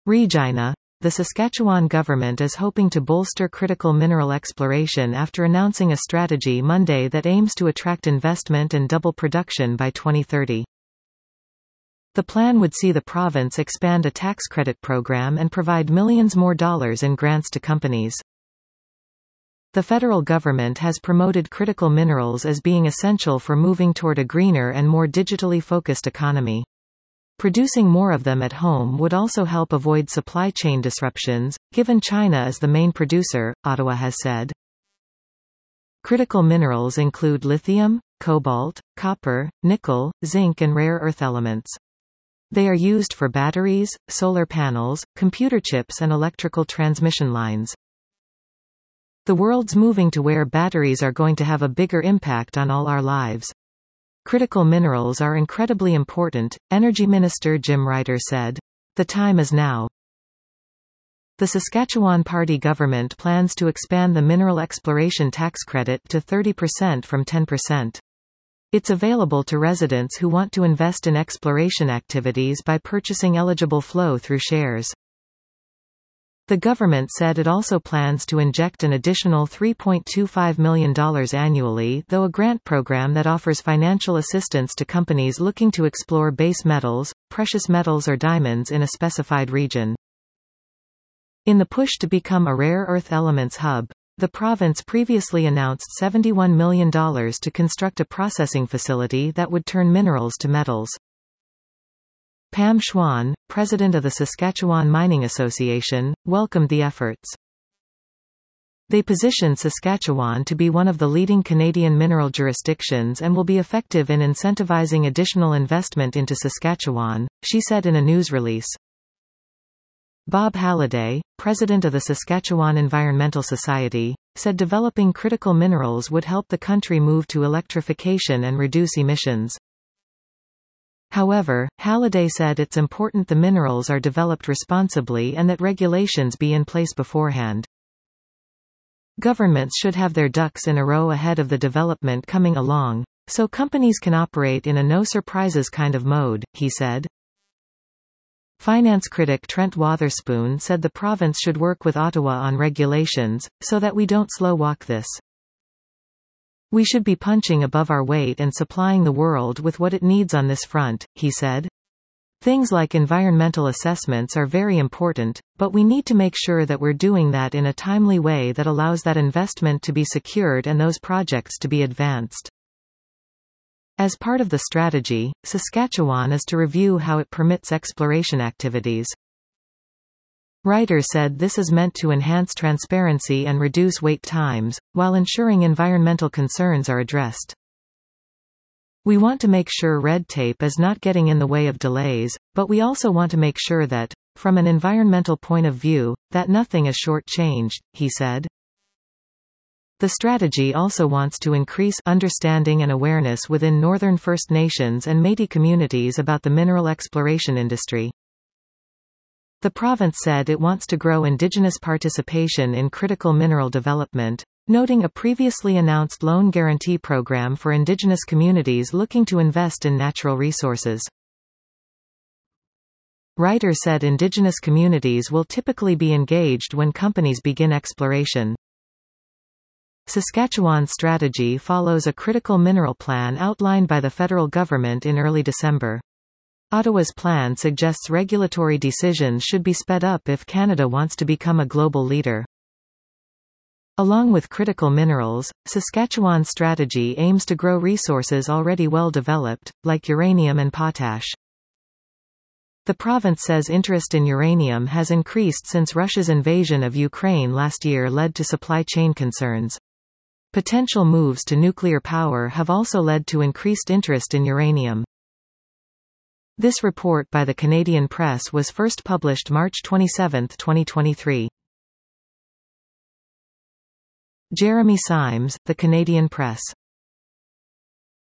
Regina. The Saskatchewan government is hoping to bolster critical mineral exploration after announcing a strategy Monday that aims to attract investment and double production by 2030. The plan would see the province expand a tax credit program and provide millions more dollars in grants to companies. The federal government has promoted critical minerals as being essential for moving toward a greener and more digitally focused economy. Producing more of them at home would also help avoid supply chain disruptions, given China is the main producer, Ottawa has said. Critical minerals include lithium, cobalt, copper, nickel, zinc and rare earth elements. They are used for batteries, solar panels, computer chips and electrical transmission lines. The world's moving to where batteries are going to have a bigger impact on all our lives. Critical minerals are incredibly important, Energy Minister Jim Ryder said. The time is now. The Saskatchewan Party government plans to expand the mineral exploration tax credit to 30% from 10%. It's available to residents who want to invest in exploration activities by purchasing eligible flow-through shares. The government said it also plans to inject an additional $3.25 million annually, though a grant program that offers financial assistance to companies looking to explore base metals, precious metals or diamonds in a specified region. In the push to become a rare earth elements hub, the province previously announced $71 million to construct a processing facility that would turn minerals to metals. Pam Schwann, president of the Saskatchewan Mining Association, welcomed the efforts. They position Saskatchewan to be one of the leading Canadian mineral jurisdictions and will be effective in incentivizing additional investment into Saskatchewan, she said in a news release. Bob Halliday, president of the Saskatchewan Environmental Society, said developing critical minerals would help the country move to electrification and reduce emissions. However, Halliday said it's important the minerals are developed responsibly and that regulations be in place beforehand. Governments should have their ducks in a row ahead of the development coming along, so companies can operate in a no-surprises kind of mode, he said. Finance critic Trent Wotherspoon said the province should work with Ottawa on regulations, so that we don't slow-walk this. We should be punching above our weight and supplying the world with what it needs on this front, he said. Things like environmental assessments are very important, but we need to make sure that we're doing that in a timely way that allows that investment to be secured and those projects to be advanced. As part of the strategy, Saskatchewan is to review how it permits exploration activities. Ryder said this is meant to enhance transparency and reduce wait times, while ensuring environmental concerns are addressed. We want to make sure red tape is not getting in the way of delays, but we also want to make sure that, from an environmental point of view, that nothing is short-changed, he said. The strategy also wants to increase understanding and awareness within Northern First Nations and Métis communities about the mineral exploration industry. The province said it wants to grow Indigenous participation in critical mineral development, noting a previously announced loan guarantee program for Indigenous communities looking to invest in natural resources. Ryder said Indigenous communities will typically be engaged when companies begin exploration. Saskatchewan's strategy follows a critical mineral plan outlined by the federal government in early December. Ottawa's plan suggests regulatory decisions should be sped up if Canada wants to become a global leader. Along with critical minerals, Saskatchewan's strategy aims to grow resources already well developed, like uranium and potash. The province says interest in uranium has increased since Russia's invasion of Ukraine last year led to supply chain concerns. Potential moves to nuclear power have also led to increased interest in uranium. This report by the Canadian Press was first published March 27, 2023. Jeremy Symes, The Canadian Press.